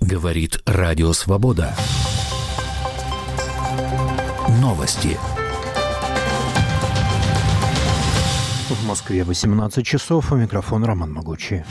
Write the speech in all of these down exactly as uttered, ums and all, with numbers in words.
Говорит Радио Свобода. Новости. В Москве восемнадцать часов. У микрофона Роман Могучий.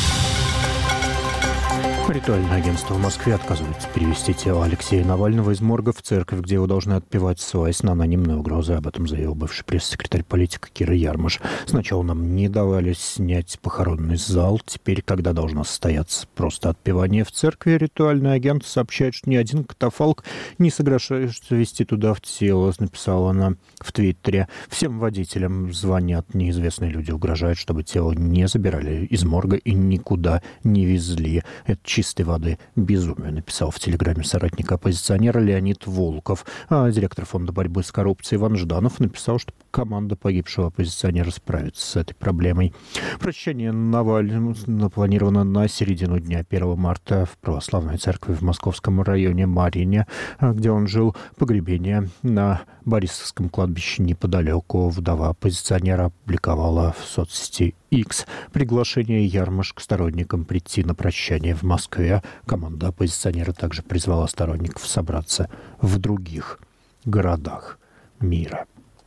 Ритуальное агентство в Москве отказывается перевести тело Алексея Навального из морга в церковь, где его должны отпевать, ссылаясь на анонимные угрозы. Об этом заявил бывший пресс-секретарь политика Кира Ярмаш. Сначала нам не давали снять похоронный зал. Теперь, когда должно состояться просто отпевание в церкви, ритуальный агент сообщает, что ни один катафалк не соглашается вести туда в тело, написала она в Твиттере. Всем водителям звонят неизвестные люди, угрожают, чтобы тело не забирали из морга и никуда не везли. Это чистой воды безумие, написал в Телеграме соратник оппозиционера Леонид Волков. А директор фонда борьбы с коррупцией Иван Жданов написал, что команда погибшего оппозиционера справится с этой проблемой. Прощание Навального запланировано на середину дня первого марта в православной церкви в московском районе Марьине, где он жил. Погребение на Борисовском кладбище неподалеку. Вдова оппозиционера опубликовала в соцсети X приглашение Ярмаш к сторонникам прийти на прощание в Москве. Команда оппозиционера также призвала сторонников собраться в других городах мира.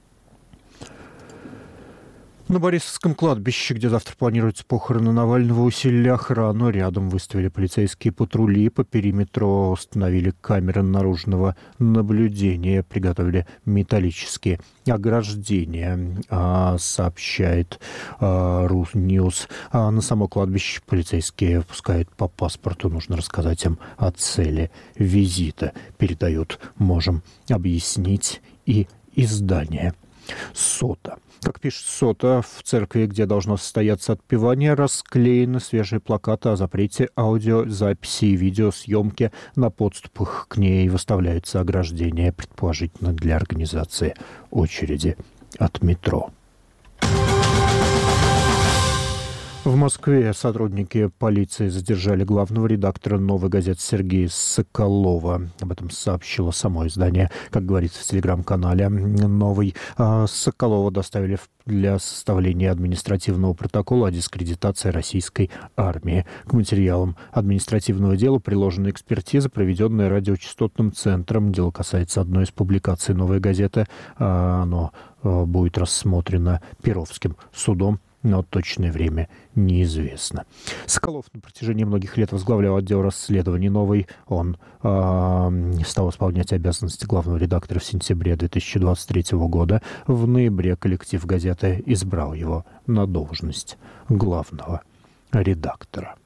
На Борисовском кладбище, где завтра планируются похороны Навального, усилили охрану. Рядом выставили полицейские патрули. По периметру установили камеры наружного наблюдения. Приготовили металлические ограждения, сообщает Руньюз. На само кладбище полицейские впускают по паспорту. Нужно рассказать им о цели визита. Передают, можем объяснить, и издание «Сота». Как пишет «Сота», в церкви, где должно состояться отпевание, расклеены свежие плакаты о запрете аудиозаписи и видеосъемки. На подступах к ней выставляются ограждения, предположительно для организации очереди от метро. В Москве сотрудники полиции задержали главного редактора «Новой газеты» Сергея Соколова. Об этом сообщило само издание. Как говорится в телеграм-канале «Новый», Соколова доставили для составления административного протокола о дискредитации российской армии. К материалам административного дела приложена экспертиза, проведенная радиочастотным центром. Дело касается одной из публикаций «Новой газеты». Оно будет рассмотрено Перовским судом, но точное время неизвестно. Соколов на протяжении многих лет возглавлял отдел расследований «Новый». Он э, стал исполнять обязанности главного редактора в сентябре две тысячи двадцать третьего года. В ноябре коллектив газеты избрал его на должность главного редактора.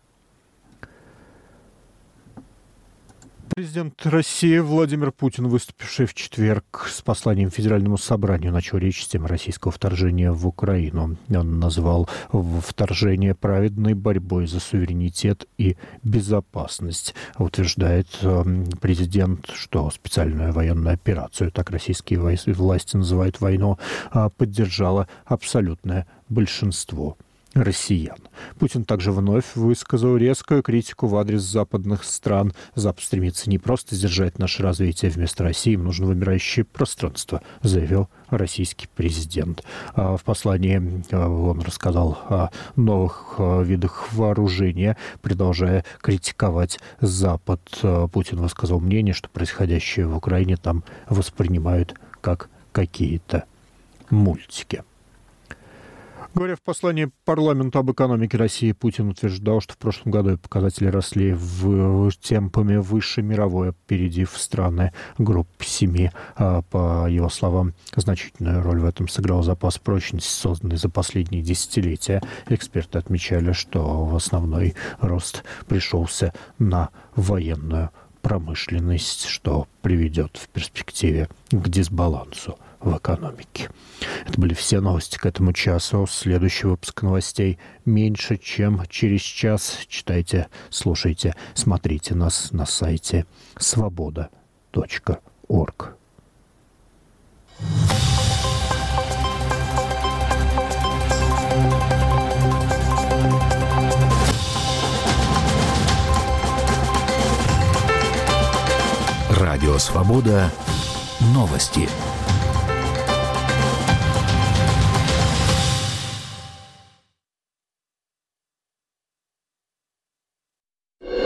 Президент России Владимир Путин, выступивший в четверг с посланием Федеральному собранию, начал речь с темы российского вторжения в Украину. Он назвал вторжение праведной борьбой за суверенитет и безопасность. Утверждает президент, что специальную военную операцию, так российские власти называют войну, поддержало абсолютное большинство россиян. Путин также вновь высказал резкую критику в адрес западных стран. Запад стремится не просто сдержать наше развитие, вместо России им нужно вымирающее пространство, заявил российский президент. В послании он рассказал о новых видах вооружения, продолжая критиковать Запад. Путин высказал мнение, что происходящее в Украине там воспринимают как какие-то мультики. Говоря в послании парламенту об экономике России, Путин утверждал, что в прошлом году показатели росли в темпами выше мировой, опередив страны группы семи. По его словам, значительную роль в этом сыграл запас прочности, созданный за последние десятилетия. Эксперты отмечали, что основной рост пришелся на военную промышленность, что приведет в перспективе к дисбалансу в экономике. Это были все новости к этому часу. Следующий выпуск новостей меньше, чем через час. Читайте, слушайте, смотрите нас на сайте свобода точка орг. Радио «Свобода». Новости.